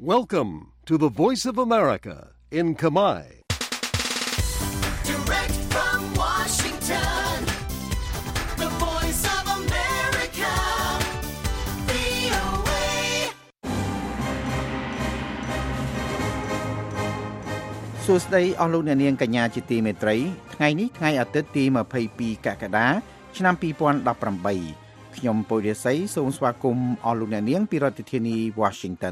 Welcome to the Voice of America in Khmer. Direct from Washington, the Voice of America, VOA. សួស្តីអស់លោកអ្នកនាងកញ្ញាជាទីមេត្រីថ្ងៃនេះថ្ងៃអាទិត្យទី22កក្កដាឆ្នាំ2018ខ្ញុំពុយរិស័យសូមស្វាគមន៍អស់លោកអ្នកនាងពីរដ្ឋធានី Washington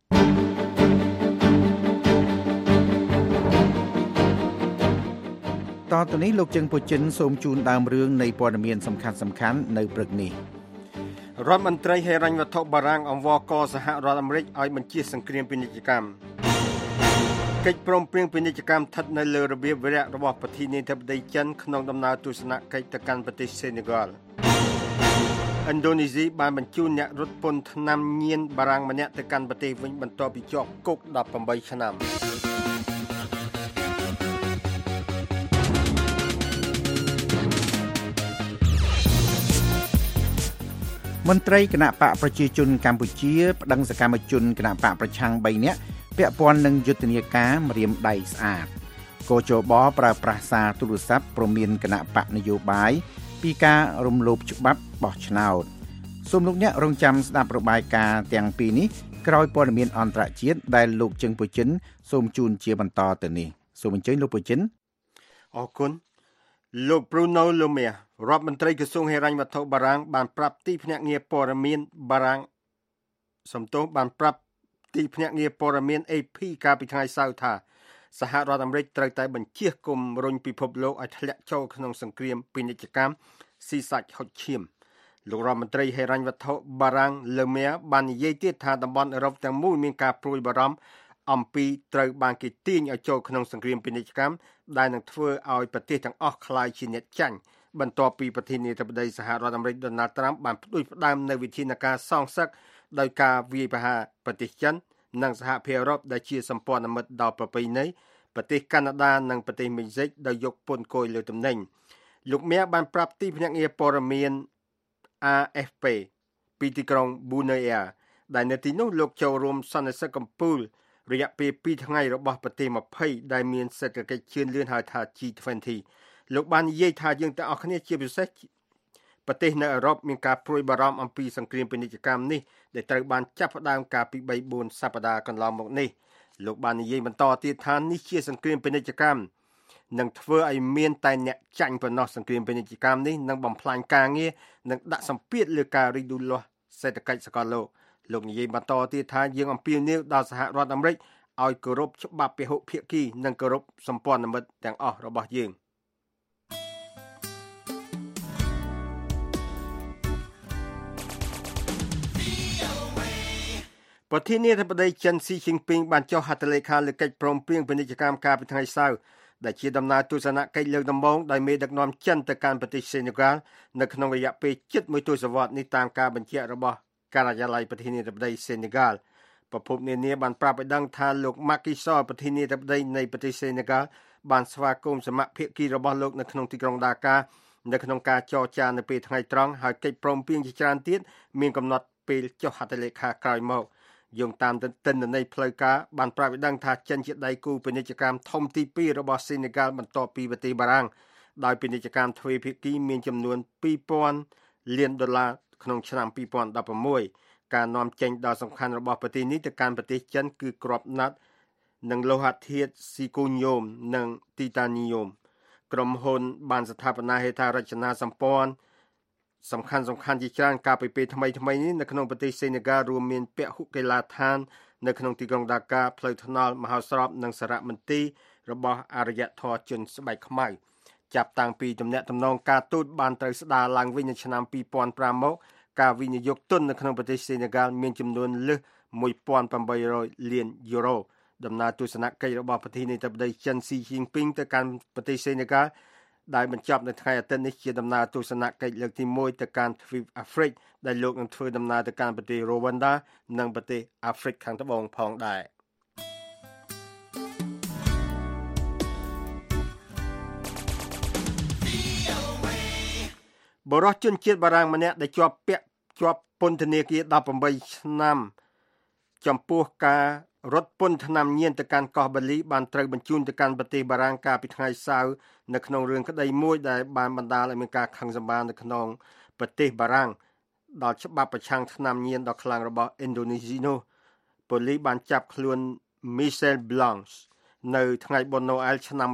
តទៅនេះលោកជើងពូចិនសូមជូនដើមរឿងនៃព័ត៌មានសំខាន់ៗនៅព្រឹកនេះរដ្ឋមន្ត្រីហិរញ្ញវត្ថុបារាំងអង្វរកសហរដ្ឋអាមេរិកឲ្យបញ្ជាសង្គ្រាមពាណិជ្ជកម្មកិច្ចព្រមព្រៀងពាណិជ្ជកម្មស្ថិតនៅលើរបៀបវារៈរបស់ប្រធានាធិបតីចិនក្នុងដំណើរទស្សនកិច្ចទៅកាន់ប្រទេសសេនេហ្គាល់ឥណ្ឌូនេស៊ីបានបញ្ជូនអ្នករត់ពន្ធថ្នាំញៀនបារាំងម្នាក់ទៅកាន់ប្រទេសវិញបន្ទាប់ពីជាប់គុក18ឆ្នាំមន្ត្រីគណៈបកប្រជាជនកម្ពុជាប្តឹងសកម្មជនគណៈបកប្រឆាំង3នាក់ពាក់ព័ន្ធនឹងយុទ្ធនាការម្រាមដៃស្អាតកោជបប្រើប្រាស់សារទូរស័ព្ទព្រមានគណៈបកនយោបាយពីការរំលោភច្បាប់បោះឆ្នោតសូមលោកអ្នករងចាំស្ដាប់របាយការណ៍ទាំងពីរនេះក្រោយព័ត៌មានអន្តរជាតិដែលលោកជឹងពូចិនសូមជូនជាបន្តទៅនេះសូមអញ្ជើញលោកពូចិនអរគុណលោក Bruno Le Maire រដ្ឋមន្ត្រីក្រសួងហិរញ្ញវត្ថុបារាំងបានប្រាប់ទីភ្នាក់ងារព័ត៌មានបារាំងបានប្រាប់ទីភ្នាក់ងារព័ត៌មាន AP កាលពីថ្ងៃសៅរ៍ថាសហរដ្ឋអាមេរិកត្រូវតែបញ្ជាគម្រុញពិភពលោកឲ្យធ្លាក់ចូលក្នុងសង្គ្រាមពាណិជ្ជកម្មស៊ីសាច់ហុចឈាមលោករដ្ឋមន្ត្រីហិរញ្ញវត្ថុបារាំង Le Maire បាននិយាយទៀតថាតំបន់អឺរ៉ុបទាំងមូលមានការព្រួយបារម្ភអំពីត្រូវបានគេទាញឲ្យចូលក្នុងសង្គ្រាមពាណិជ្ជកម្មដែលនឹងធ្វើឲ្យប្រទេសទាំងអស់ក្លាយជាអ្នកចាញ់បន្ទាប់ពីប្រធានាធិបតីសហរដ្ឋអាមេរិក Donald Trump បានផ្ដួចផ្ដើមនៅវិធានការសងសឹកដោយការវាយប្រហារប្រទេសចិននិងសហភាពអឺរ៉ុបដែលជាសម្ព័ន្ធមិត្តដ៏ប្រពៃណីប្រទេសកាណាដានិងប្រទេសមេស៊ីកដោយយកពន្ធគយលើទំនិញលោកមៀបានប្រាប់ទីភ្នាក់ងារព័ត៌មាន AFP ពីទីក្រុង Buenos Aires ដែលនៅទីនោះលោកចូលរួមសន្និសីទកំពូលរយៈពេល2ថ្ងៃរបស់ប្រទេស20ដែលមានសេដ្ឋកិច្ចជឿនលឿនហៅថា G20 លោកបាននិយាយថាយើងទាំងអស់គ្នាជាពិសេសប្រទេសនៅអឺរ៉ុបមានការព្រួយបារម្ភអំពីសង្គ្រាមពាណិជ្ជកម្មនេះដែលត្រូវបានចាប់ផ្ដើមកាលពី 3-4 សប្តាហ៍កន្លងមកនេះលោកបាននិយាយបន្តទៀតថានេះជាសង្គ្រាមពាណិជ្ជកម្មនឹងធ្វើឲ្យមានតែអ្នកចាញ់ប៉ុណ្ណោះសង្គ្រាមពាណិជ្ជកម្មនេះនឹងបំផ្លាញការងារនិងដាក់សម្ពាធលើការរីកលូតលាស់សេដ្ឋកិច្ចសកលលោកនិយាយបន្តទៀតថាយើងអំពាវនាវដល់សហរដ្ឋអាមេរិកឲ្យគោរពច្បាប់ពហុភាគីនិងគោរពសម្ព័ន្ធមិត្តទាំងអស់របស់យើងប្រធានាធិបតីចិនស៊ីជីនពីងបានចុះហត្ថលេខាលើកិច្ចព្រមព្រៀងពាណិជ្ជកម្មកាលពីថ្ងៃសៅរ៍ដែលជាដំណើរទស្សនកិច្ចលើកដំបូងដោយមេដឹកនាំចិនទៅកាន់ប្រទេសសេនេហ្គាល់នៅក្នុងរយៈពេលជិត1ទសវត្សរ៍នេះតាមការបញ្ជាក់របស់ការិយាល័យប្រធានាធិបតីសេនេហ្គាល់ប្រពន្ធនានាបានប្រាប់ឲ្យដឹងថាលោក Macky Sall ប្រធានាធិបតីនៃប្រទេសសេនេហ្គាល់បានស្វាគមន៍សមាភាគីរបស់លោកនៅក្នុងទីក្រុងដាកានៅក្នុងការចរចានៅពេលថ្ងៃត្រង់ហើយកិច្ចព្រមព្រៀងជាច្រើនទៀតមានកំណត់ពេលចុះហត្ថលេខាក្រោយមកយោងតាមទិន្នន័យផ្លូវការបានប្រាប់ឲ្យដឹងថាចិនជាដៃគូពាណិជ្ជកម្មធំទី2របស់សេនេហ្គាល់បន្ទាប់ពីប្រទេសបារាំងដោយពាណិជ្ជកម្មទ្វេភាគីមានចំនួន $2,000 លានក្នុងឆ្នាំ2016ការនាំចេញដ៏សំខាន់របស់ប្រទេសនេះទៅកាន់ប្រទេសចិនគឺគ្រាប់ណាត់និងលោហៈធាតុស៊ីកូញ៉ូមនិងទីតានីយ៉ូមក្រុមហ៊ុនបានស្ថាបនាហេដ្ឋារចនាសម្ព័ន្ធសំខាន់ជាច្រើនកាលពីពេលថ្មីនេះនៅក្នុងប្រទេសសេនេហ្គាល់រួមមានពហុកីឡាដ្ឋាននៅក្នុងទីក្រុងដាកាផ្លូវថ្នល់មហោស្រពនិងសារមន្ទីររបស់អរិយធម៌ជនស្បែកខ្មៅចាប់តាំងពីទំនាក់ទំនងការទូតបានត្រូវស្ដារឡើងវិញនៅឆ្នាំ2005មកការវិនិយោគទុននៅក្នុងប្រទេសសេនេហ្គាល់មានចំនួនលើស $1,800 លានដំណើរទស្សនកិច្ចរបស់ប្រធានាធិបតីចិនស៊ីជីនពីងទៅកាន់ប្រទេសសេនេហ្គាល់ដែលបញ្ចប់នៅថ្ងៃអាទិត្យនេះជាដំណើរទស្សនកិច្ចលើកទី1ទៅកាន់ទ្វីបអាហ្វ្រិកដែលលោកនឹងធ្វើដំណើរទៅកាន់ប្រទេសរ៉ូវ៉ាន់ដានិងប្រទេសអាហ្វ្រិកខាងត្បូងផងដែរបរិសុទ្ធជនជាតិបារាំងម្នាក់ដែលជាប់ពន្ធនាគារ18ឆ្នាំចំពោះការរថពន្ធថ្នាំញៀនទៅកាន់កោះបាលីបានត្រូវបញ្ជូនទៅកាន់ប្រទេសបារាំងកាលពីថ្ងៃសៅរ៍នៅក្នុងរឿងក្តីមួយដែលបានបណ្ដាលឲ្យមានការខឹងសម្បារនៅក្នុងប្រទេសបារាំងដល់ច្បាប់ប្រឆាំងថ្នាំញៀនដ៏ខ្លាំងរបស់ឥណ្ឌូនេស៊ីនោះប៉ូលីសបានចាប់ខ្លួន Michel Blanc នៅថ្ងៃបុណ្យណូអែលឆ្នាំ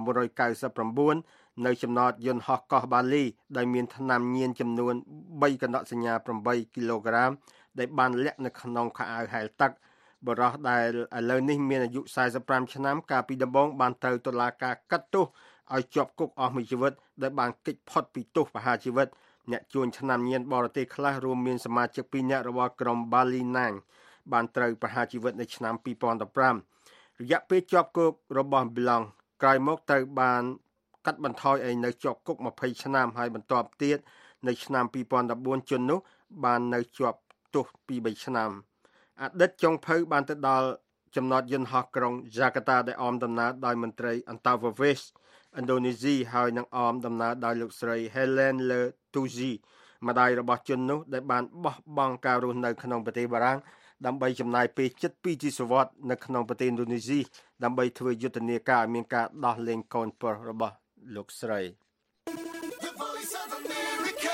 1999នៅចំណតយន្តហោះកោះបាលីដែលមានថ្នាំញៀនចំនួន3កណ្ដកសញ្ញា8គីឡូក្រាមដែលបានលាក់នៅក្នុងខោអាវហែលទឹកបរិះដែលឥឡូវនេះមានអាយុ45ឆ្នាំកាលពីដំបូងបានត្រូវតុលាការកាត់ទោសឲ្យជាប់គុកអស់មួយជីវិតដែលបានគេចផុតពីទោសប្រហារជីវិតអ្នកជួញថ្នាំញៀនបរទេសខ្លះរួមមានសមាជិក2នាក់របស់ក្រុម Bali Nang បានត្រូវប្រហារជីវិតនៅឆ្នាំ2015រយៈពេលជាប់គុករបស់ Blanc ក្រោយមកត្រូវបានកាត់បន្ថយឲ្យនៅជាប់គុក20ឆ្នាំហើយបន្ទាប់ទៀតនៅឆ្នាំ2014ជននោះបាននៅជាប់ទោស2-3ឆ្នាំអតីតចុងភៅបានទៅដល់ចំណតយន្តហោះក្រុង Jakarta ដែលអមដំណើរដោយមន្ត្រីអន្តោប្រវេសន៍ឥណ្ឌូនេស៊ីហើយនឹងអមដំណើរដោយលោកស្រី Helen Le Touzi ម្ដាយរបស់ជននោះដែលបានបោះបង់ការរស់នៅក្នុងប្រទេសបារាំងដើម្បីចំណាយពេលជិត2ទសវត្សរ៍នៅក្នុងប្រទេសឥណ្ឌូនេស៊ីដើម្បីធ្វើយុទ្ធនាការឲ្យមានការដោះលែងកូនប្រុសរបស់លោកស្រី The Voice of America,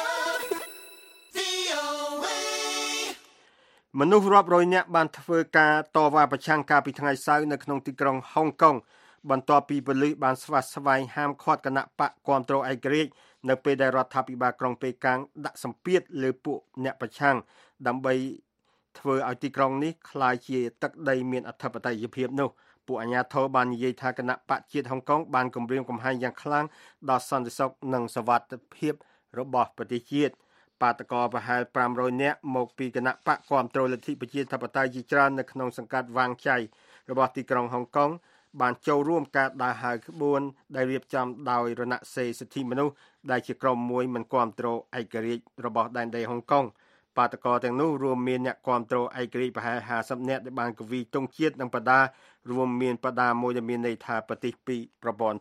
VOA. មនុស្សរាប់រយនាក់បានធ្វើការតវ៉ាប្រឆាំងការពីថ្ងៃសៅរ៍នៅក្នុងទីក្រុងហុងកុងបន្ទាប់ពីប៉ូលីសបានស្វាស្វែងហាមឃាត់គណៈបកគាំទ្រឯករាជ្យនៅពេលដែលរដ្ឋាភិបាលក្រុងប៉េកាំងដាក់សម្ពាធលើពួកអ្នកប្រឆាំងដើម្បីធ្វើឲ្យទីក្រុងនេះក្លាយជាទឹកដីមានអធិបតេយ្យភាពនោះពួកអាជ្ញាធរបាននិយាយថាគណៈបកជាតិហុងកុងបានគំរាមកំហែងយ៉ាងខ្លាំងដល់សន្តិសុខនិងសុវត្ថិភាពរបស់ប្រទេសជាតិបាតកោប្រហែល500នាក់មកពីគណៈបកគាំទ្រលទ្ធិប្រជាធិបតេយ្យជាច្រើននៅក្នុងសង្កាត់វាងចៃរបស់ទីក្រុងហុងកុងបានចូលរួមការដើរហើរក្បួនដែលរៀបចំដោយរណសេរីសិទ្ធិមនុស្សដែលជាក្រុមមួយមិនគាំទ្រឯករាជ្យរបស់ដែនដីហុងកុងបាតកោទាំងនោះរួមមានអ្នកគាំទ្រឯករាជ្យប្រហែល50នាក់ដែលបានកវីទង់ជាតិនិងបដារួមមានបដាមួយដែលមានន័យថាប្រទេស2ប្រព័ន្ធ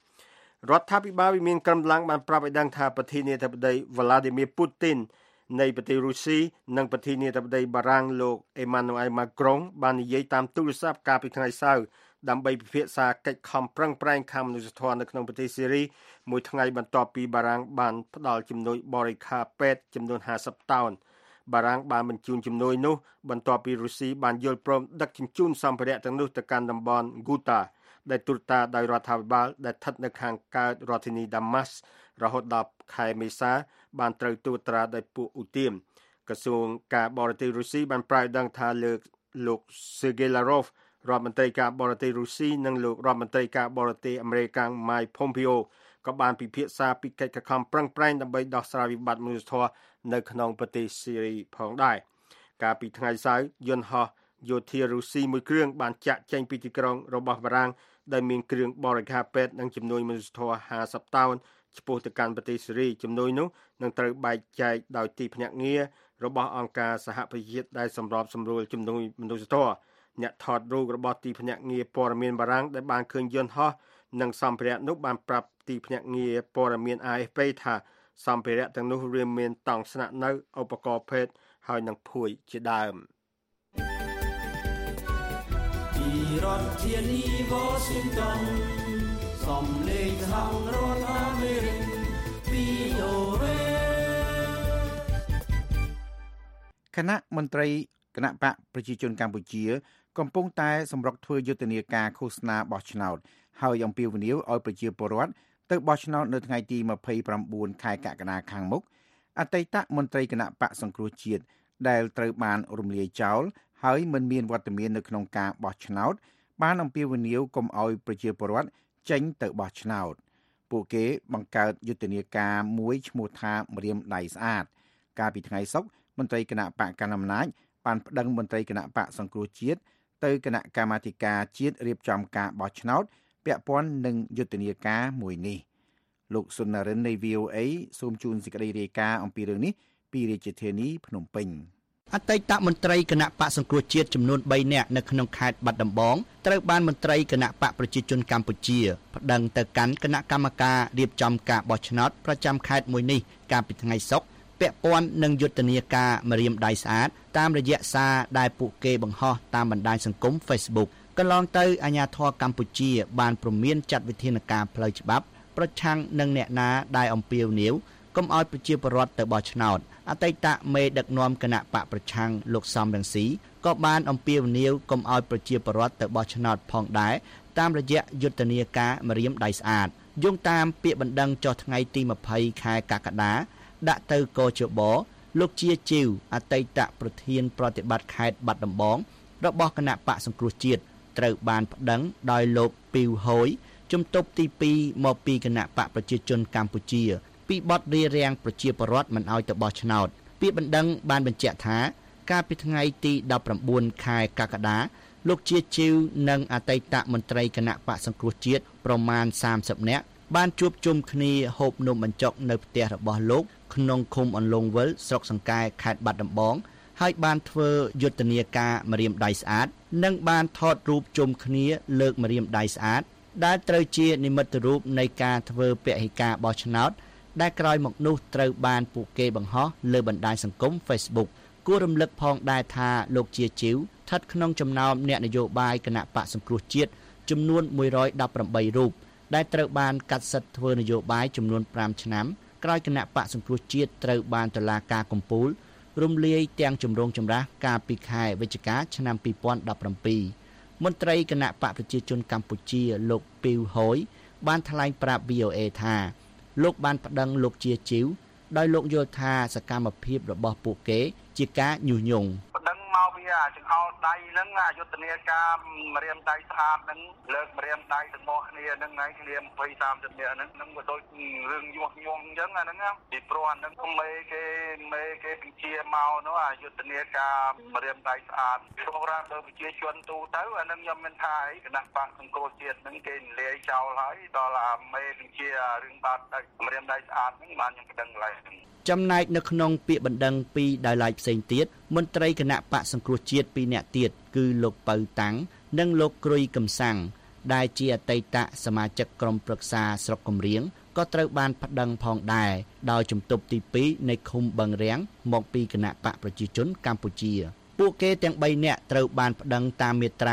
2រដ្ឋាភិបាលវិមានកម្លាំងបានប្រាប់ឲ្យដឹងថាប្រធានាធិបតី Vladimir Putin នៃប្រទេសរុស្ស៊ីនិងប្រធានាធិបតីបារាំងលោក Emmanuel Macron បាននិយាយតាមទូរស័ព្ទកាលពីថ្ងៃសៅរ៍ដើម្បីពិភាក្សាកិច្ចខំប្រឹងប្រែងខាងមនុស្សធម៌នៅក្នុងប្រទេសសេរីមួយថ្ងៃបន្ទាប់ពីបារាំងបានផ្ដល់ជំនួយបរិក្ខារពេទ្យចំនួន50តោនបារាំងបានបញ្ជូនជំនួយនោះបន្ទាប់ពីរុស្ស៊ីបានយល់ព្រមដឹកជញ្ជូនសម្ភារៈទាំងនោះទៅកាន់តំបន់ Ghouta ដែលទូតាដោយរដ្ឋាភិបាលដែលស្ថិតនៅខាងកើតរដ្ឋធានី Damas រហូតដល់ខែមេសាបានត្រូវត្រួតត្រាដោយពួកឧទាមក្រសួងការបរទេសរុស្ស៊ីបានប្រកាសដឹងថាលោក Sergei Lavrov រដ្ឋមន្ត្រីការបរទេសរុស្ស៊ីនិងលោករដ្ឋមន្ត្រីការបរទេសអាមេរិក Mike Pompeo ក៏បានពិភាក្សាពីកិច្ចខំប្រឹងប្រែងដើម្បីដោះស្រាយវិបត្តិមនុស្សធម៌នៅក្នុងប្រទេសសេរីផងដែរកាលពីថ្ងៃសៅរ៍យន្តហោះយោធារុស្ស៊ីមួយគ្រឿងបានចាក់ចេញពីទីក្រុងរបស់បារាំងដែលមានគ្រឿងបរិក្ខារពេទ្យនិងជំនួយមនុស្សធម៌50តោនឆ្ពោះទៅកាន់ប្រទេសសេរីជំនួយនោះនឹងត្រូវបែកចែកដោយទីភ្នាក់ងាររបស់អង្គការសហប្រជាជាតិដែលសម្របសម្រួលជំនួយមនុស្សធម៌អ្នកថតរូបរបស់ទីភ្នាក់ងារព័ត៌មានបារាំងដែលបានឃើញយន្តហោះនិងសម្ភារៈនោះបានប្រាប់ទីភ្នាក់ងារព័ត៌មាន AFP ថាសម្ភារៈទាំងនោះរួមមានតង់ស្នាក់នៅឧបករណ៍ពេទ្យហើយនិងភួយជាដើមពីរដ្ឋធានី Washington សំឡេងសហរដ្ឋអាមេរិក VOA គណៈមន្ត្រីគណៈបកប្រជាជនកម្ពុជាកំពុងតែសម្រុកធ្វើយុទ្ធនាការឃោសនាបោះឆ្នោតហើយអំពាវនាវឲ្យប្រជាពលរដ្ឋទៅបោះឆ្នោតនៅថ្ងៃទី29ខែកក្កដាខាងមុខអតីតមន្ត្រីគណៈបកសង្គ្រោះជាតិដែលត្រូវបានរំលាយចោលហើយមិនមានវត្តមាននៅក្នុងការបោះឆ្នោតបានអំពាវនាវកុំឲ្យប្រជាពលរដ្ឋចេញទៅបោះឆ្នោតពួកគេបង្កើតយុទ្ធនាការមួយឈ្មោះថាម្រាមដៃស្អាតកាលពីថ្ងៃសុក្រមន្ត្រីគណៈបកកណ្ដាលអំណាចបានប្តឹងមន្ត្រីគណៈបកសង្គ្រោះជាតិទៅគណៈកម្មាធិការជាតិរៀបចំការបោះឆ្នោតពាក់ព័ន្ធនឹងយុទ្ធនាការមួយនេះលោកសុននរិននៃ VOA សូមជូនសេចក្តីរាយការណ៍អំពីរឿងនេះពីរាជធានីភ្នំពេញអតីតមន្ត្រីគណៈបកសង្គ្រោះជាតិចំនួន3នាក់នៅក្នុងខេត្តបាត់ដំបងត្រូវបានមន្ត្រីគណៈបកប្រជាជនកម្ពុជាប្តឹងទៅកាន់គណៈកម្មការរៀបចំការបោះឆ្នោតប្រចាំខេត្តមួយនេះកាលពីថ្ងៃសុក្រពាក់ព័ន្ធនឹងយុទ្ធនាការម្រាមដៃស្អាតតាមរយៈសារដែលពួកគេបង្ហោះតាមបណ្ដាញសង្គម Facebook កន្លងទៅអាជ្ញាធរកម្ពុជាបានព្រមានចាត់វិធានការផ្លូវច្បាប់ប្រឆាំងនឹងអ្នកណាដែលអំពាវនាវកុំឲ្យប្រជាពលរដ្ឋទៅបោះឆ្នោតអតីតមេដឹកនាំគណៈបកប្រឆាំងលោកសំរងស៊ីក៏បានអំពាវនាវកុំឲ្យប្រជាពលរដ្ឋទៅបោះឆ្នោតផងដែរតាមរយៈយុទ្ធនាការម្រាមដៃស្អាតយោងតាមពាក្យបណ្ដឹងចុះថ្ងៃទី20ខែកក្កដាដាក់ទៅកជបលោកជាជីវអតីតប្រធានប្រតិបត្តិខេត្តបាត់ដំបងរបស់គណៈបកសង្គ្រោះជាតិត្រូវបានប្តឹងដោយលោកពីវហួយជំទប់ទី2មកពីគណៈបកប្រជាជនកម្ពុជាពីបទរារាំងប្រជាពលរដ្ឋមិនឲ្យទៅបោះឆ្នោតពាក្យបណ្ដឹងបានបញ្ជាក់ថាកាលពីថ្ងៃទី19ខែកក្កដាលោកជាជីវនិងអតីតមន្ត្រីគណៈបកសង្គ្រោះជាតិប្រមាណ30នាក់បានជួបជុំគ្នាហូបនំបញ្ចុកនៅផ្ទះរបស់លោកក្នុងឃុំអន្លង់វិលស្រុកសង្កែខេត្តបាត់ដំបងហើយបានធ្វើយុទ្ធនាការម្រាមដៃស្អាតនិងបានថតរូបជុំគ្នាលើកម្រាមដៃស្អាតដែលត្រូវជានិមិត្តរូបនៃការធ្វើពហិការបោះឆ្នោតដែលក្រោយមកនោះត្រូវបានពួកគេបង្ហោះលើបណ្ដាញសង្គម Facebook គួររំលឹកផងដែរថាលោកជាជីវស្ថិតក្នុងចំណោមអ្នកនយោបាយគណៈបកសង្គ្រោះជាតិចំនួន118រូបដែលត្រូវបានកាត់សិទ្ធិធ្វើនយោបាយចំនួន5ឆ្នាំក្រោយគណៈបកសង្គ្រោះជាតិត្រូវបានតុលាការកំពូលរំលាយទាំងជំរងចម្រាស់កាលពីខែវិច្ឆិកាឆ្នាំ2017មន្ត្រីគណៈបកប្រជាជនកម្ពុជាលោកពីវហួយបានថ្លែងប្រាប់ VOA ថាលោកបានប្តឹងលោកជាជីវដោយលោកយល់ថាសកម្មភាពរបស់ពួកគេជាការញុះញង់ប្តឹងមកវាចង្អុលដៃហ្នឹងអយុទ្ធនាការម្រាមដៃស្អាតហ្នឹងលើកម្រាមដៃទាំងអស់គ្នាហ្នឹងហើយគ្នា20-30នាក់ហ្នឹងក៏ដូចរឿងញុះញង់អញ្ចឹងអាហ្នឹងពីព្រោះអាហ្នឹងមេគេបញ្ជាមកនោះអយុទ្ធនាការម្រាមដៃស្អាតសម្រាប់លើប្រជាជនទូទៅអាហ្នឹងខ្ញុំមិនថាអីគណៈបកសង្គ្រោះជាតិហ្នឹងគេលាយចោលហើយដល់អាមេបញ្ជារឿងបាត់ម្រាមដៃស្អាតហ្នឹងបានខ្ញុំប្តឹងឡើយចំណែកនៅក្នុងពាក្យបណ្ដឹងពីដោយឡែកផ្សេងទៀតមន្ត្រីគណៈបកសង្គ្រោះជាតិ2នាក់ទៀតគឺលោកពៅតាំងនិងលោកគ្រុយកំសាំងដែលជាអតីតសមាជិកក្រុមប្រឹក្សាស្រុកគំរៀងក៏ត្រូវបានប្តឹងផងដែរដោយជំទប់ទី2នៃឃុំបឹងរាំងមកពីគណៈបកប្រជាជនកម្ពុជាពួកគេទាំង3នាក់ត្រូវបានប្តឹងតាមមាត្រា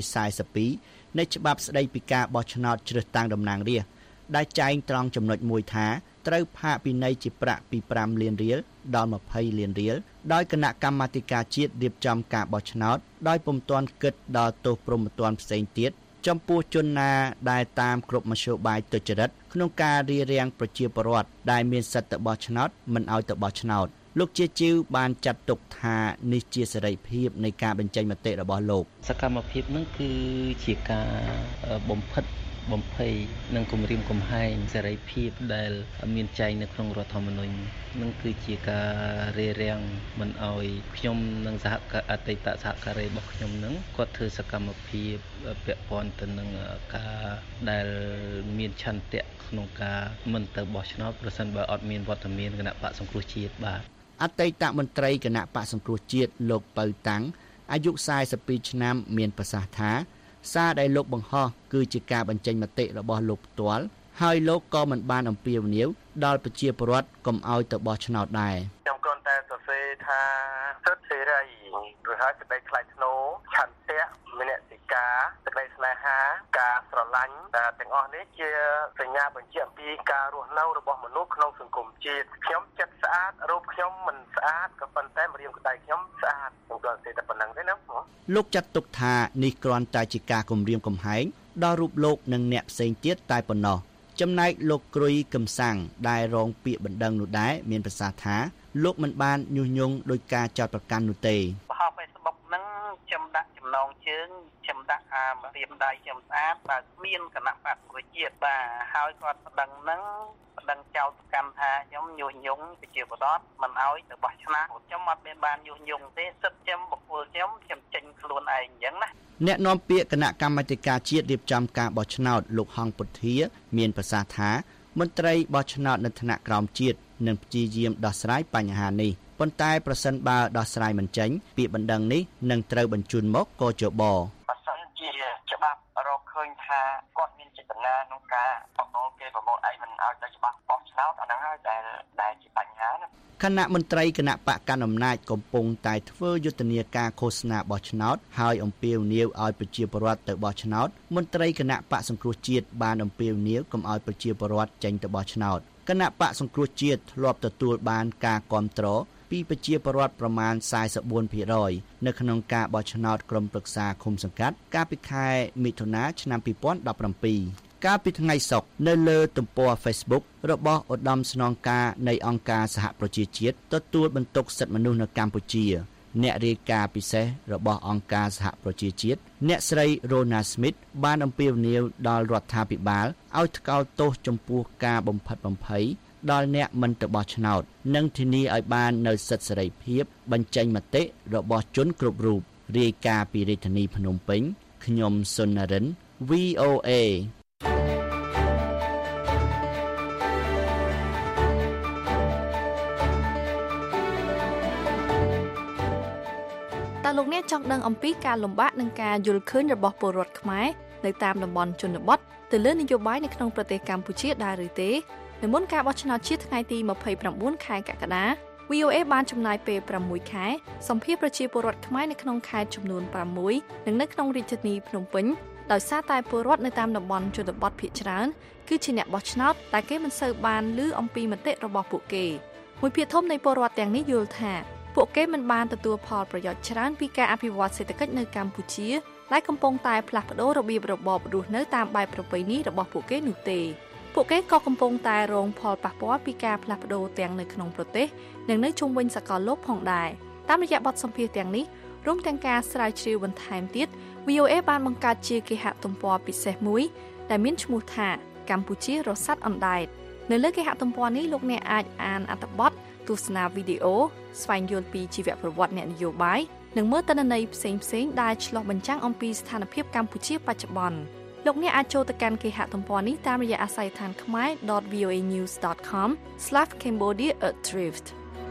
142នៃច្បាប់ស្តីពីការបោះឆ្នោតជ្រើសតាំងតំណាងរាស្ត្រដែលចែងត្រង់ចំណុចមួយថាត្រូវផាកពិន័យជាប្រាក់ពី5លានរៀលដល់20លានរៀលដោយគណៈកម្មាធិការជាតិរៀបចំការបោះឆ្នោតដោយពុំទាន់គិតដល់ទោសព្រហ្មទណ្ឌផ្សេងទៀតចំពោះជនណាដែលតាមគ្រប់មធ្យោបាយទុច្ចរិតក្នុងការរារាំងប្រជាពលរដ្ឋដែលមានសិទ្ធិទៅបោះឆ្នោតមិនឲ្យទៅបោះឆ្នោតលោកជាជីវបានចាត់ទុកថានេះជាសេរីភាពនៃការបញ្ចេញមតិរបស់លោកសកម្មភាពនឹងគឺជាការបំភ័យនិងគំរាមកំហែងសេរីភាពដែលមានចែងនៅក្នុងរដ្ឋធម្មនុញ្ញនឹងគឺជាការរារាំងមិនឲ្យខ្ញុំនិងអតីតសហការីរបស់ខ្ញុំនឹងគាត់ធ្វើសកម្មភាពពាក់ព័ន្ធទៅនឹងការដែលមានឆន្ទៈក្នុងការមិនទៅបោះឆ្នោតប្រសិនបើអត់មានវត្តមានគណៈបកសង្គ្រោះជាតិបាទអតីតមន្ត្រីគណៈបកសង្គ្រោះជាតិលោកពៅតាំងអាយុ42ឆ្នាំមានប្រសាសន៍ថាសារដែលលោកបង្ហោះគឺជាការបញ្ចេញមតិរបស់លោកផ្ទាល់ហើយលោកក៏មិនបានអំពាវនាវដល់ប្រជាពលរដ្ឋកុំឲ្យទៅបោះឆ្នោតដែរខ្ញុំគ្រាន់តែសរសេរថាសិទ្ធិសេរីឬហើយសេចក្តីថ្លៃថ្នូរឆន្ទៈមនសិការសេចក្តីស្នេហាការស្រឡាញ់ទាំងអស់នេះជាសញ្ញាបញ្ជាក់ពីការរស់នៅរបស់មនុស្សក្នុងសង្គមជាតិខ្ញុំចិត្តស្អាតរូបខ្ញុំមិនស្អាតក៏ប៉ុន្តែម្រាមក្តីខ្ញុំស្អាតខ្ញុំគ្រាន់តែប៉ុណ្្នឹងទេណាលោកចាត់ទុកថានេះគ្រាន់តែជាការគំរាមកំហែងដល់រូបលោកនិងអ្នកផ្សេងទៀតតែប៉ុណ្ណោះចំណែកលោកគ្រុយកំសាំងដែលរងពាក្យបណ្ដឹងនោះដែរមានប្រសាសន៍ថាលោកមិនបានញុះញង់ដោយការចោទប្រកាន់នោះទេបោះ Facebook ហ្នឹងខ្ញុំដាក់ចំណងជើងខ្ញុំដាក់រៀមដៃខ្ញុំស្អាតបើមានគណៈបកប្រជាជាតិបាទហើយគាត់ប្តឹងហ្នឹងប្តឹងចោទប្រកាន់ថាខ្ញុំញុះញង់ប្រជាពលរដ្ឋមិនឲ្យទៅបោះឆ្នោតខ្ញុំអត់មានបានញុះញង់ទេសិទ្ធិខ្ញុំបុគ្គលខ្ញុំចេញខ្លួនឯងអញ្ចឹងណាអ្នកនាំពាក្យគណៈកម្មាធិការជាតិរៀបចំការបោះឆ្នោតលោកហងពុធា មានប្រសាសន៍ថាមន្ត្រីបោះឆ្នោតនៅថ្នាក់ក្រោមជាតិនឹងព្យាយាមដោះស្រាយបញ្ហានេះប៉ុន្តែប្រសិនបើដោះស្រាយមិនចេញពាក្យបណ្ដឹងនេះនឹងត្រូវបញ្ជូនមកកជបបើសិនជាច្បាប់រកឃើញថាគាត់មានចេតនាក្នុងការបង្កគេប្រមូលឯងមិនឲ្យទៅច្បាប់បោះឆ្នោតអាហ្នឹងហើយដែលជាបញ្ហាណាគណៈមន្ត្រីគណៈបកកណ្ដាលអំណាចកំពុងតែធ្វើយុទ្ធនាការឃោសនាបោះឆ្នោតហើយអំពាវនាវឲ្យប្រជាពលរដ្ឋទៅបោះឆ្នោតមន្ត្រីគណៈបកសង្គ្រោះជាតិបានអំពាវនាវកុំឲ្យប្រជាពលរដ្ឋចេញទៅបោះឆ្នោតគណៈបកសង្គ្រោះជាតិធ្លាប់ទទួលបានការគាំទ្រពីប្រជាពលរដ្ឋប្រមាណ 44% នៅក្នុងការបោះឆ្នោតក្រុមប្រឹក្សាឃុំសង្កាត់កាលពីខែមិថុនាឆ្នាំ 2017 កាលពីថ្ងៃសុក្រនៅលើទំព័រ Facebook របស់ឧត្តមស្នងការនៃអង្គការសហប្រជាជាតិទទួលបន្ទុកសិទ្ធិមនុស្សនៅកម្ពុជាអ្នករាយការណ៍ពិសេសរបស់អង្គការសហប្រជាជាតិអ្នកស្រី Rona Smith បានអំពាវនាវដល់រដ្ឋាភិបាលឲ្យថ្កោលទោសចំពោះការបំផិតបំភ័យដល់អ្នកមិនទៅបោះឆ្នោតនិងធានាឲ្យបាននូវសិទ្ធិសេរីភាពបញ្ចេញមតិរបស់ជនគ្រប់រូបរាយការណ៍ពីរាជធានីភ្នំពេញខ្ញុំសុននរិន VOA លោកអ្នកចង់ដឹងអំពីការលំបាកនិងការយល់ឃើញរបស់ពលរដ្ឋខ្មែរនៅតាមតំបន់ជនបទទៅលើនយោបាយនៅក្នុងប្រទេសកម្ពុជាដែរឬទេនៅមុនការបោះឆ្នោតជាតិថ្ងៃទី29ខែកក្កដា VOA បានចំណាយពេល6ខែសម្ភាសប្រជាពលរដ្ឋខ្មែរនៅក្នុងខេត្តចំនួន6និងនៅក្នុងរាជធានីភ្នំពេញដោយសារតែពលរដ្ឋនៅតាមតំបន់ជនបទភាគច្រើនគឺជាអ្នកបោះឆ្នោតតែគេមិនសូវបានឮអំពីមតិរបស់ពួកគេមួយភាគធំនៃពលរដ្ឋទាំងនេះយល់ថាពួកគេមិនបានទទួលផលប្រយោជន៍ច្រើនពីការអភិវឌ្ឍសេដ្ឋកិច្ចនៅកម្ពុជាដែលកំពុងតែផ្លាស់ប្ដូររបៀបរបបរស់នៅតាមបែបប្រពៃណីរបស់ពួកគេនោះទេពួកគេក៏កំពុងតែរងផលប៉ះពាល់ពីការផ្លាស់ប្ដូរទាំងនៅក្នុងប្រទេសនិងនៅជុំវិញសកលលោកផងដែរតាមរយៈបទសម្ភាសន៍ទាំងនេះរួមទាំងការស្រាវជ្រាវបន្ថែមទៀត VOA បានបង្កើតជាគេហទំព័រពិសេសមួយដែលមានឈ្មោះថាកម្ពុជារស័ព្ទអណ្ដែតនៅលើគេហទំព័រនេះលោកអ្នកអាចអានអត្ថបទទស្សនាវីដេអូស្វែងយល់ពីជីវប្រវត្តិអ្នកនយោបាយនិងមើលទិន្នន័យផ្សេងៗដែលឆ្លុះបញ្ចាំងអំពីស្ថានភាពកម្ពុជាបច្ចុប្បន្នលោកអ្នកអាចចូលទៅកាន់គេហទំព័រនេះតាមរយៈអាស័យដ្ឋានkhmer.voanews.com/Cambodia@drift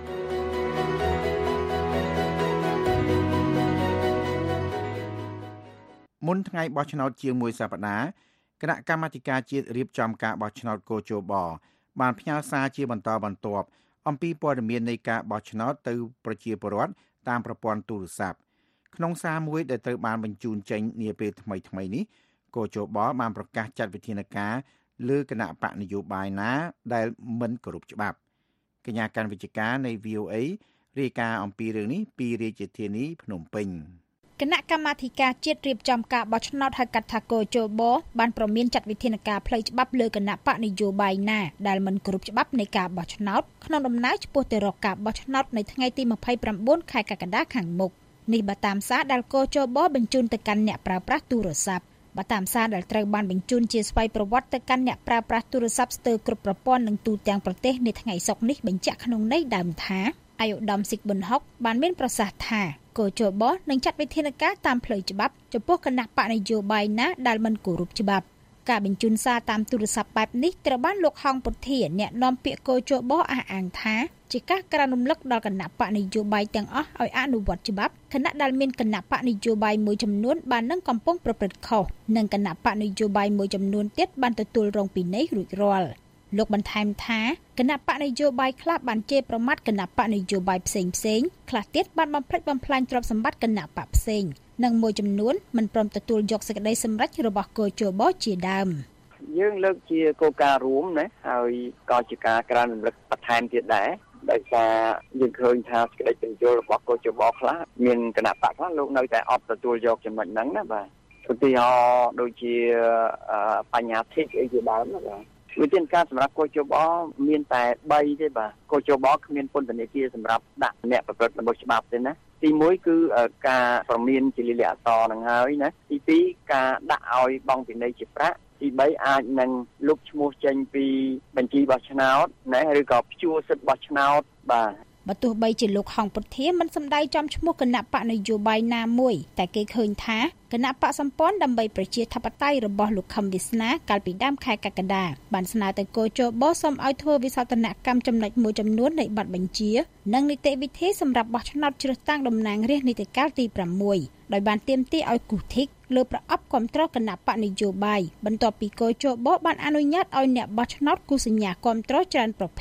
មុនថ្ងៃបោះឆ្នោតជាងមួយសប្តាហ៍គណៈកម្មាធិការជាតិរៀបចំការបោះឆ្នោតកោជបបានផ្ញើសារជាបន្តបន្ទាប់អំពីព័ត៌មាននៃការបោះឆ្នោតទៅប្រជាពលរដ្ឋតាមប្រព័ន្ធទូរស័ព្ទក្នុងសារមួយដែលត្រូវបានបញ្ជូនចេញនាពេលថ្មីៗនេះកោជបបានប្រកាសចាត់វិធានការលើគណៈបកនយោបាយណាដែលមិនគោរពច្បាប់កញ្ញាកាន់វិជ្ជការនៃ VOA រាយការណ៍អំពីរឿងនេះពីរាជធានីភ្នំពេញគណៈកម្មាធិការជាតិរៀបចំការបោះឆ្នោតហៅកាត់ថាកោជបបានប្រមានចាត់វិធានការផ្លូវច្បាប់លើគណៈបកនយោបាយណាដែលមិនគោរពច្បាប់នៃការបោះឆ្នោតក្នុងដំណើរឆ្ពោះទៅរកការបោះឆ្នោតនៅថ្ងៃទី29ខែកក្កដាខាងមុខនេះបើតាមសារដែលកោជបបញ្ជូនទៅកាន់អ្នកប្រើប្រាស់ទូរស័ព្ទបើតាមសារដែលត្រូវបានបញ្ជូនជាស្វ័យប្រវត្តិទៅកាន់អ្នកប្រើប្រាស់ទូរស័ព្ទស្ទើរគ្រប់ប្រព័ន្ធនិងទូទាំងប្រទេសនៅថ្ងៃសុក្រនេះបញ្ជាក់ក្នុងន័យដើមថាអាយុដំស៊ីកប៊ុនហុកបានមានប្រសាសន៍ថាកោជបនឹងចាត់វិធានការតាមផ្លូវច្បាប់ចំពោះគណៈបកនយោបាយណាដែលមិនគោរពច្បាប់ការបញ្ជូនសារតាមទូរស័ព្ទបែបនេះត្រូវបានលោកហងពុធាអ្នកនាំពាក្យកោជបអះអាងថាជាការក្រើនរំលឹកដល់គណៈបកនយោបាយទាំងអស់ឲ្យអនុវត្តច្បាប់គណៈដែលមានគណៈបកនយោបាយមួយចំនួនបាននឹងកំពុងប្រព្រឹត្តខុសនិងគណៈបកនយោបាយមួយចំនួនទៀតបានទទួលរងពិន័យរួចរាល់លោកបន្ថែមថាគណៈបកនយោបាយខ្លះបានជេរប្រមាថគណៈបកនយោបាយផ្សេងខ្លះទៀតបានបំផ្លិចបំផ្លាញទ្រព្យសម្បត្តិគណៈបកផ្សេងនិងមួយចំនួនមិនព្រមទទួលយកសេចក្តីសម្រេចរបស់កោជបជាដើមយើងលើកជាគោលការណ៍រួមណាហើយក៏ជាការក្រើនរំលឹកបន្ថែមទៀតដែរដោយសារយើងឃើញថាសេចក្តីបញ្យល់របស់កោជបខ្លះមានគណៈបកខ្លះលោកនៅតែអត់ទទួលយកចំណុចហ្នឹងណាបាទឧទាហរណ៍ដូចជាបញ្ហាធិកអីជាដើមណាបាទវិធានការសម្រាប់កោជបមានតែ3ទេបាទកោជបគ្មានពន្ធនាគារសម្រាប់ដាក់អ្នកប្រព្រឹត្តល្មើសច្បាប់ទេណាទី1គឺការប្រមានជាលិលាអក្សរនឹងហើយណាទី2ការដាក់ឲ្យបង់ពិន័យជាប្រាក់ទី3អាចនឹងលុបឈ្មោះចេញពីបញ្ជីបោះឆ្នោតណាឬក៏ព្យួរសិទ្ធិបោះឆ្នោតបាទបើទោះបីជាលោកហងពុធាមិនសម្ដែងចំឈ្មោះគណៈបកនយោបាយណាមួយតែគេឃើញថាគណៈបកសម្ព័ន្ធដើម្បីប្រជាធិបតេយ្យរបស់លោកខឹមវាសនាកាលពីដើមខែកក្កដាបានស្នើទៅកោជបសូមឲ្យធ្វើវិសោធនកម្មចំណុចមួយចំនួននៃបទបញ្ជានិងនីតិវិធីសម្រាប់បោះឆ្នោតជ្រើសតាំងតំណាងរាស្ត្រនីតិកាលទី6ដោយបានទាមទារឲ្យគូធិកលើប្រអប់គាំទ្រគណៈបកនយោបាយបន្ទាប់ពីកោជបបានអនុញ្ញាតឲ្យអ្នកបោះឆ្នោតគូសញ្ញាគាំទ្រច្រើនប្រភេទ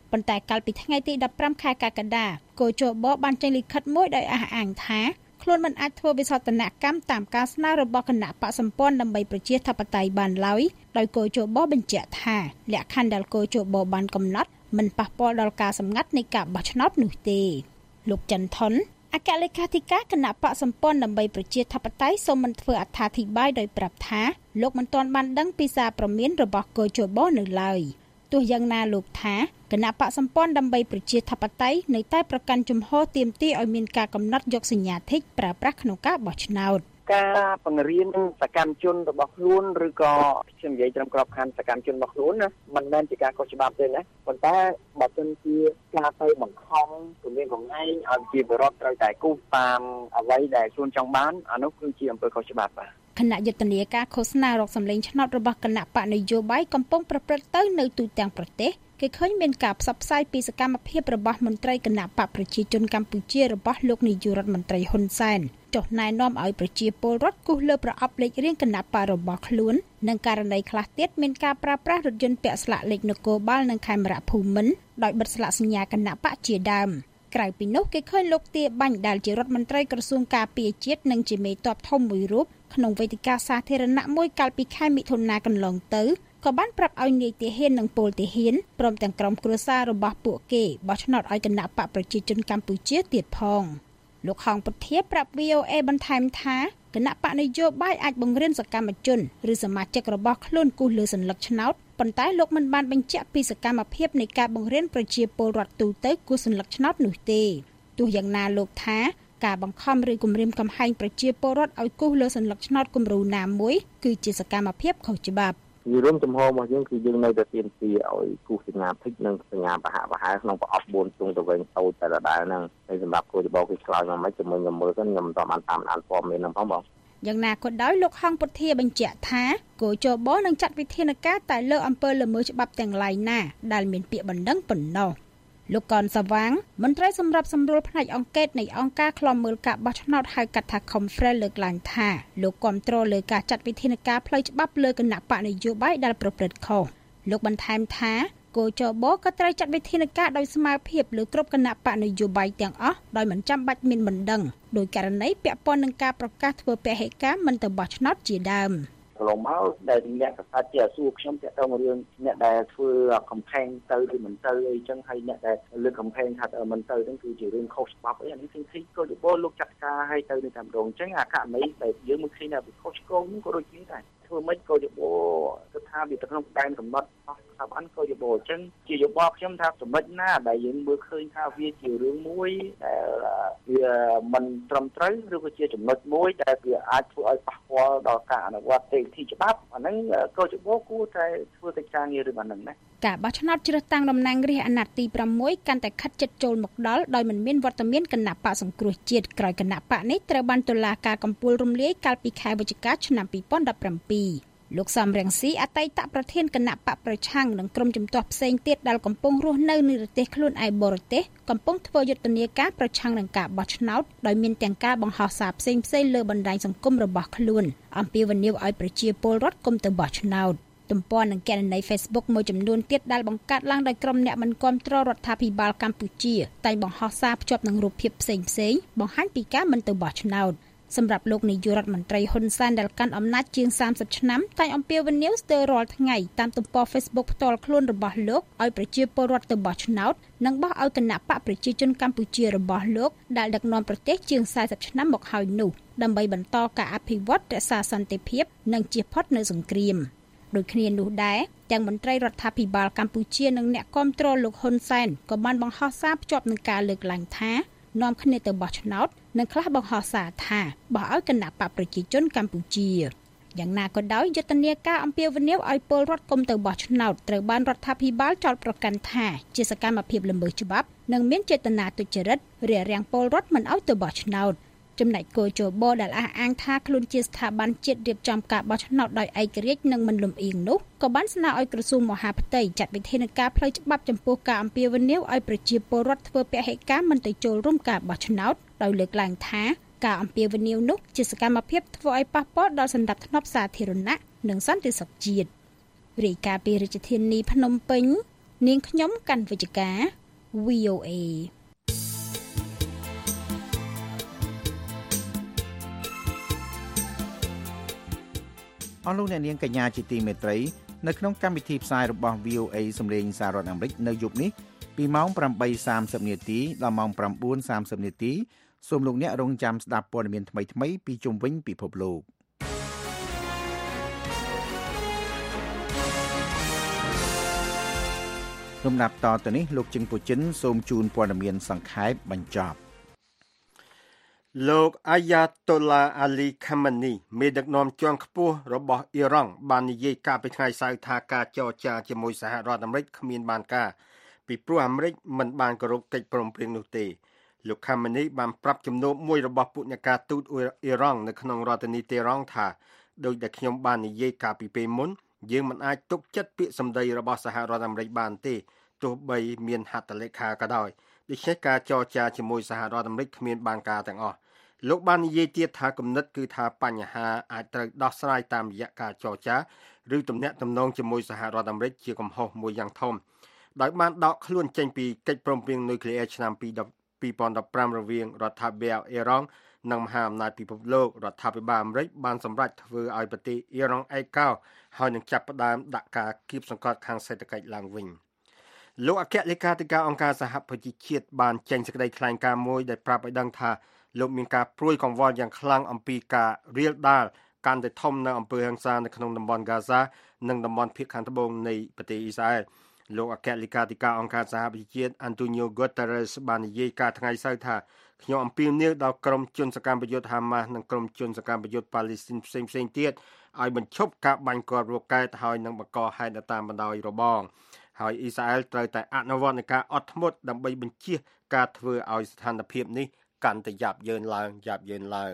ប៉ុន្តែកាលពីថ្ងៃទី15ខែកក្កដាគូជបបានចេញលិខិតមួយដោយអះអាងថាខ្លួនមិនអាចធ្វើវិសោធនកម្មតាមការស្នើរបស់គណៈបកសម្ព័ន្ធដើម្បីប្រជាធិបតេយ្យបានឡើយដោយគូជបបញ្ជាក់ថាលក្ខខណ្ឌដែលគូជបបានកំណត់មិនប៉ះពាល់ដល់ការសម្ងាត់នៃការបោះឆ្នោតនោះទេលោកច័ន្ទថនអគ្គលេខាធិការគណៈបកសម្ព័ន្ធដើម្បីប្រជាធិបតេយ្យសូមមិនធ្វើអត្ថាធិប្បាយដោយប្រាប់ថាលោកមិនទាន់បានដឹងពីសារព្រមានរបស់គូជបនៅឡើយទោះយ៉ាងណាលោកថាគណៈបកសម្ព័ន្ធដើម្បីប្រជាធិបតេយ្យនៅតែប្រកាន់ជំហរទាមទារឲ្យមានការកំណត់យកសញ្ញាធិកប្រើប្រាស់ក្នុងការបោះឆ្នោតការបង្រៀនសកម្មជនរបស់ខ្លួនឬក៏ខ្ញុំនិយាយត្រឹមក្របខ័ណ្ឌសកម្មជនរបស់ខ្លួនណាមិនមែនជាការខុសច្បាប់ទេណាប៉ុន្តែបើសិនជាការទៅបង្ខំគម្រាមកំហែងឲ្យជាបរិបទត្រូវតែគូសតាមអ្វីដែលខ្លួនចង់បានអានោះគឺជាអំពើខុសច្បាប់បាទគណៈយុទ្ធនាការឃោសនារកសម្លេងឆ្នោតរបស់គណៈបកនយោបាយកំពុងប្រព្រឹត្តទៅនៅទូទាំងប្រទេសគេឃើញមានការផ្សព្វផ្សាយពីសកម្មភាពរបស់មន្ត្រីគណៈបកប្រជាជនកម្ពុជារបស់លោកនាយករដ្ឋមន្ត្រីហ៊ុនសែនចុះណែនាំឲ្យប្រជាពលរដ្ឋគូសលើប្រអប់លេខរៀងគណៈបករបស់ខ្លួននិងករណីខ្លះទៀតមានការប្រើប្រាស់រថយន្តពាក់ស្លាកលេខនគរបាលនិងខេមរៈភូមិន្ទដោយបិទស្លាកសញ្ញាគណៈបកជាដើមក្រៅពីនោះគេឃើញលោកទាបាញ់ដែលជារដ្ឋមន្ត្រីក្រសួងការពារជាតិនិងជាមេទ័ពធំមួយរូបក្នុងវេទិកាសាធារណៈមួយកាលពីខែមិថុនាកន្លងទៅក៏បានប្រាប់ឲ្យនាយទាហាននិងពលទាហានព្រមទាំងក្រុមគ្រួសាររបស់ពួកគេបោះឆ្នោតឲ្យគណៈបកប្រជាជនកម្ពុជាទៀតផងលោកហងពុធាប្រាប់ VOA បន្ថែមថាគណៈបកនយោបាយអាចបង្រៀនសកម្មជនឬសមាជិករបស់ខ្លួនគូសលើសញ្ញាឆ្នោតប៉ុន្តែលោកមិនបានបញ្ជាក់ពីសកម្មភាពនៃការបង្រៀនប្រជាពលរដ្ឋទូទៅគូសសញ្ញាឆ្នោតនោះទេទោះយ៉ាងណាលោកថាការបង្ខំឬគំរាមកំហែងប្រជាពលរដ្ឋឲ្យគូសលើសញ្ញាឆ្នោតគំរូណាមួយគឺជាសកម្មភាពខុសច្បាប់ពីរួមចំហរបស់យើងគឺយើងនៅតែទាមទារឲ្យគូសសញ្ញាភិកនិងសញ្ញាបហៈបហែក្នុងប្រអប់4ទងទៅវិញទៅតែដដែលហ្នឹងហើយសម្រាប់គូចបោគេឆ្លើយមកមិនជាមួយខ្ញុំមើលទៅខ្ញុំមិនបានតាមដានព័ត៌មានហ្នឹងផងបងយ៉ាងណាក៏ដោយលោកហងពុធាបញ្ជាក់ថាគូចបោនឹងចាត់វិធានការតែលើអំពើល្មើសច្បាប់ទាំងឡាយណាដែលមានពាក្យបណ្ដឹងប៉ុណ្ណោះលោកកនសវាងមន្ត្រីសម្របសម្រួលផ្នែកអង្គការនៃអង្គការឃ្លាំមើលការបោះឆ្នោតហៅកាត់ថា Confrel លើកឡើងថាលោកគាំទ្រលើការចាត់វិធានការផ្លូវច្បាប់លើគណៈបកនយោបាយដែលប្រព្រឹត្តខុសលោកបន្ថែមថាគូចបោក៏ត្រូវចាត់វិធានការដោយស្មើភាពលើគ្រប់គណៈបកនយោបាយទាំងអស់ដោយមិនចាំបាច់មានបណ្ដឹងដោយករណីពាក់ព័ន្ធនឹងការប្រកាសធ្វើពហិការមិនទៅបោះឆ្នោតជាដើមកន្លងមកដែលអ្នកកថាជាសួរខ្ញុំតាក់ទងរឿងអ្នកដែលធ្វើកំផែងទៅឬមិនទៅអីចឹងហើយអ្នកដែលលើកកំផែងថាមិនទៅហ្នឹងគឺជារឿងខុសច្បាប់អីអានេះគឺក៏យោបល់លោកចាត់ការឲ្យទៅនៅតាមដងចឹងអាករណីដែលយើងមើលឃើញថាវាខុសឆ្គងហ្នឹងក៏ដូចគ្នាដែរធ្វើមិនក៏យោបល់ទៅថាវាទៅក្នុងដែនកំណត់អស់ស្ថាប័នក៏យោបល់ចឹងជាយោបល់ខ្ញុំថាចំណុចណាដែលយើងមើលឃើញថាវាជារឿងមួយដែលវាមិនត្រឹមត្រូវឬក៏ជាចំណុចមួយដែលវាអាចធ្វើឲ្យប៉ះពាល់ដល់ការអនុវត្តទេវិធីច្បាប់អាហ្នឹងក៏យោបល់គួរតែធ្វើកិច្ចការងាររឿងអាហ្នឹងណាការបោះឆ្នោតជ្រើសតាំងតំណាងរាស្ត្រអាណត្តិទី6កាន់តែខិតជិតចូលមកដល់ដោយមិនមានវត្តមានគណៈបកសង្គ្រោះជាតិក្រោយគណៈបកនេះត្រូវបានតុលាការកំពូលរំលាយកាលពីខែវិច្ឆិកាឆ្នាំ2017លោកសំរងស៊ីអតីតប្រធានគណៈបកប្រឆាំងនិងក្រុមជំទាស់ផ្សេងទៀតដែលកំពុងរស់នៅនិរទេសខ្លួនឯបរទេសកំពុងធ្វើយុទ្ធនាការប្រឆាំងនឹងការបោះឆ្នោតដោយមានទាំងការបង្ហោះសារផ្សេងៗលើបណ្ដាញសង្គមរបស់ខ្លួនអំពាវនាវឲ្យប្រជាពលរដ្ឋកុំទៅបោះឆ្នោតទំព័រនិងគណនី Facebook មួយចំនួនទៀតដែលបង្កើតឡើងដោយក្រុមអ្នកមិនគាំទ្ររដ្ឋាភិបាលកម្ពុជាតែបង្ហោះសារភ្ជាប់នឹងរូបភាពផ្សេងៗបង្ហាញពីការមិនទៅបោះឆ្នោតសម្រាប់លោកនាយករដ្ឋមន្ត្រីហ៊ុនសែនដែលកាន់អំណាចជាង30ឆ្នាំតែអំពាវនាវស្ទើររាល់ថ្ងៃតាមទំព័រ Facebook ផ្ទាល់ខ្លួនរបស់លោកឲ្យប្រជាពលរដ្ឋទៅបោះឆ្នោតនិងបោះឲ្យគណៈបកប្រជាជនកម្ពុជារបស់លោកដែលដឹកនាំប្រទេសជាង40ឆ្នាំមកហើយនោះដើម្បីបន្តការអភិវឌ្ឍរក្សាសន្តិភាពនិងជៀសផុតនៅសង្គ្រាមដូចគ្នានោះដែរទាំងមន្ត្រីរដ្ឋាភិបាលកម្ពុជានិងអ្នកគាំទ្រលោកហ៊ុនសែនក៏បានបង្ហោះសារភ្ជាប់នឹងការលើកឡើងថានាំគ្នាទៅបោះឆ្នោតនិងខ្លះបង្ហោះសារថាបោះឲ្យគណៈបកប្រជាជនកម្ពុជាយ៉ាងណាក៏ដោយយុទ្ធនាការអំពាវនាវឲ្យពលរដ្ឋកុំទៅបោះឆ្នោតត្រូវបានរដ្ឋាភិបាលចោទប្រកាន់ថាជាសកម្មភាពល្មើសច្បាប់និងមានចេតនាទុច្ចរិតរារាំងពលរដ្ឋមិនឲ្យទៅបោះឆ្នោតចំណែកគូចបដែលអះអាងថាខ្លួនជាស្ថាប័នជាតិរៀបចំការបោះឆ្នោតដោយឯករាជ្យនិងមិនលំអៀងនោះក៏បានស្នើឲ្យក្រសួងមហាផ្ទៃចាត់វិធានការផ្លូវច្បាប់ចំពោះការអំពាវនាវឲ្យប្រជាពលរដ្ឋធ្វើពហិការមិនទៅចូលរួមការបោះឆ្នោតដោយលើកឡើងថាការអំពាវនាវនោះជាសកម្មភាពធ្វើឲ្យប៉ះពាល់ដល់សន្តិភាពសាធារណៈនិងសន្តិសុខជាតិរាយការណ៍ពីរាជធានីភ្នំពេញនាងខ្ញុំកាន់វិជ្ជការ VOA អស់លោកអ្នកនាងកញ្ញាជាទីមេត្រីនៅក្នុងកម្មវិធីផ្សាយរបស់ VOA សម្លេងសាររដ្ឋអាមេរិកនៅយប់នេះពីម៉ោង 8:30 នាទីដល់ម៉ោង 9:30 នាទីសូមលោកអ្នករងចាំស្ដាប់ព័ត៌មានថ្មីៗពីជុំវិញពិភពលោកលំដាប់តទៅនេះលោកជឹងពូចិនសូមជូនព័ត៌មានសង្ខេបបញ្ចប់លោកអាយ៉ាតូឡាអាលីខាម៉ានីមេដឹកនាំជាន់ខ្ពស់របស់អ៊ីរ៉ង់បាននិយាយកាលពីថ្ងៃសៅរ៍ថាការចរចាជាមួយសហរដ្ឋអាមេរិកគ្មានបានការពីព្រោះអាមេរិកមិនបានគោរពកិច្ចព្រមព្រៀងនោះទេលោកខាម៉ានីបានប្រាប់ជំនួបមួយរបស់ពួកអ្នកការទូតអ៊ីរ៉ង់នៅក្នុងរដ្ឋធានីតេរ៉ង់ថាដោយដែលខ្ញុំបាននិយាយកាលពីពេលមុនយើងមិនអាចទុកចិត្តពាក្យសម្ដីរបស់សហរដ្ឋអាមេរិកបានទេទោះបីមានហត្ថលេខាក៏ដោយដូច្នេះការចរចាជាមួយសហរដ្ឋអាមេរិកគ្មានបានការទាំងអស់លោកបាននិយាយទៀតថាគំនិតគឺថាបញ្ហាអាចត្រូវដោះស្រាយតាមរយៈការចរចាឬទំនាក់ទំនងជាមួយសហរដ្ឋអាមេរិកជាកំហុសមួយយ៉ាងធំដោយបានដកខ្លួនចេញពីកិច្ចព្រមព្រៀងនុយក្លេអ៊ែរឆ្នាំ2015រវាងរដ្ឋាភិបាលអ៊ីរ៉ង់និងមហាអំណាចពិភពលោករដ្ឋាភិបាលអាមេរិកបានសម្រេចធ្វើឲ្យប្រទេសអ៊ីរ៉ង់ឯកោហើយនឹងចាប់ផ្ដើមដាក់ការគៀបសង្កត់ខាងសេដ្ឋកិច្ចឡើងវិញលោកអគ្គលេខាធិការអង្គការសហប្រជាជាតិបានចេញសេចក្តីថ្លែងការណ៍មួយដែលប្រាប់ឲ្យដឹងថាលោកមានការព្រួយកង្វល់យ៉ាងខ្លាំងអំពីការរាលដាលកាន់តែធំនៅអំពើហិង្សានៅក្នុងតំបន់ហ្គាហ្សានិងតំបន់ភាគខាងត្បូងនៃប្រទេសអ៊ីស្រាអែលលោកអគ្គលេខាធិការអង្គការសហប្រជាជាតិ Antonio Guterres បាននិយាយការថ្ងៃសៅរ៍ថាខ្ញុំអំពាវនាវដល់ក្រុមជនសកម្មយុទ្ធហាម៉ាស់និងក្រុមជនសកម្មយុទ្ធប៉ាឡេស្ទីនផ្សេងៗទៀតឲ្យបញ្ឈប់ការបាញ់គាត់រកែតហើយនឹងបង្កហេតុតាមបណ្ដោយរបងហើយអ៊ីស្រាអែលត្រូវតែអនុវត្តនៃការអត់ធ្មត់ដើម្បីបញ្ជៀសការធ្វើឲ្យស្ថានភាពនេះកាន់តែយ៉ាប់យ៉ឺនឡើង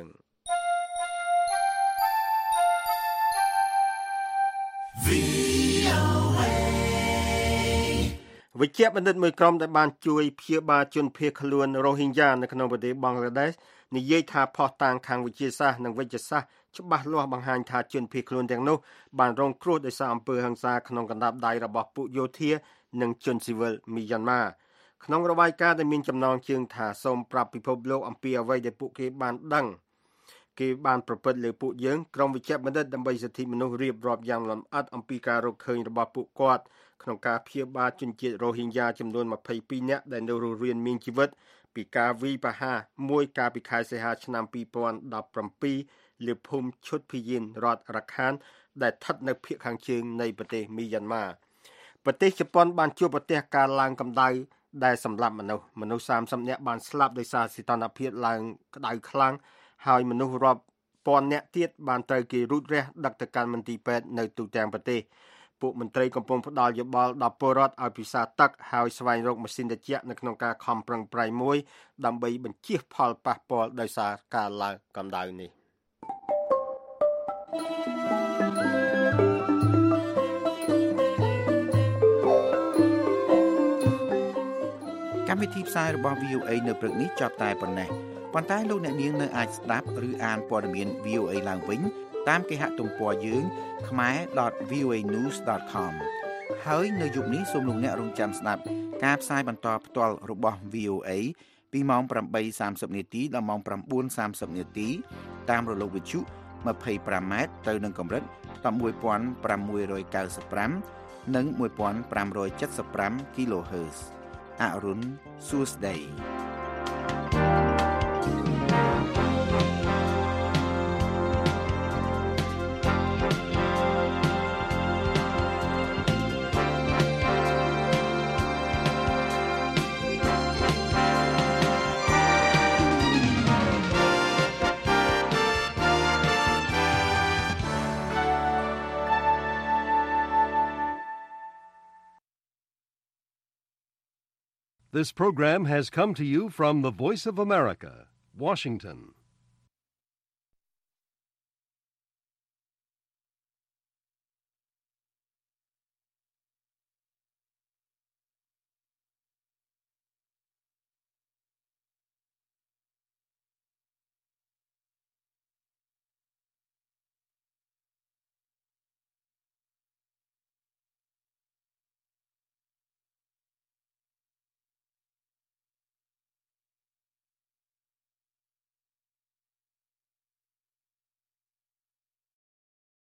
វិជ្ជាបណ្ឌិតមួយក្រុមដែលបានជួយព្យាបាលជនភៀសខ្លួនរ៉ូហីញ៉ានៅក្នុងប្រទេសបង់ក្លាដេសនិយាយថាផុសតាងខាងវិទ្យាសាស្ត្រនិងវិទ្យាសាស្ត្រច្បាស់លាស់បង្ហាញថាជនភៀសខ្លួនទាំងនោះបានរងគ្រោះដោយសារអំពើហិង្សាក្នុងកណ្ដាប់ដៃរបស់ពួកយោធានិងជនស៊ីវិលមីយ៉ាន់ម៉ាក្នុងរបាយការណ៍ដែលមានចំណងជើងថាសូមប្រាប់ពិភពលោកអំពីអ្វីដែលពួកគេបានដឹងគេបានប្រព្រឹត្តលើពួកយើងក្រុមវិជ្ជាបណ្ឌិតដើម្បីសិទ្ធិមនុស្សរៀបរាប់យ៉ាងលម្អិតអំពីការរកឃើញរបស់ពួកគាត់ក្នុងការព្យាបាលជនជាតិរ៉ូហីញ៉ាចំនួន22នាក់ដែលនៅរស់រានមានជីវិតពីការវាយប្រហារមួយកាលពីខែសីហាឆ្នាំ2017លើភូមិឈុតភីយិនរដ្ឋរ៉ាខានដែលស្ថិតនៅភាគខាងជើងនៃប្រទេសមីយ៉ាន់ម៉ាប្រទេសជប៉ុនបានជួបប្រទះការឡើងកម្ដៅដែលសម្លាប់មនុស្ស30នាក់បានស្លាប់ដោយសារសីតុណ្ហភាពឡើងក្ដៅខ្លាំងហើយមនុស្សរាប់ពាន់នាក់ទៀតបានត្រូវគេរូតរះដឹកទៅកាន់មន្ទីរពេទ្យនៅទូទាំងប្រទេសពួកមន្ត្រីកំពុងផ្ដល់យោបល់ដល់ពលរដ្ឋឲ្យពិសាទឹកហើយស្វែងរកម៉ាស៊ីនត្រជាក់នៅក្នុងការខំប្រឹងប្រែងមួយដើម្បីបញ្ជៀសផលប៉ះពាល់ដោយសារការឡើងកម្ដៅនេះកម្មវិធីផ្សាយរបស់ VOA នៅព្រឹកនេះចប់តែប៉ុណ្ណេះប៉ុន្តែលោកអ្នកនាងនៅអាចស្ដាប់ឬអានព័ត៌មាន VOA ឡើងវិញតាមគេហទំព័រយើង khmer.voanews.com ហើយនៅយប់នេះសូមលោកអ្នករងចាំស្ដាប់ការផ្សាយបន្តផ្ទាល់របស់ VOA ពីម៉ោង 8:30 នាទីដល់ម៉ោង 9:30 នាទីតាមរលកវិទ្យុ 25m ទៅនឹងកម្រិត 11695 និង 1575 kHz អរុនសួស្ដី This program has come to you from the Voice of America, Washington.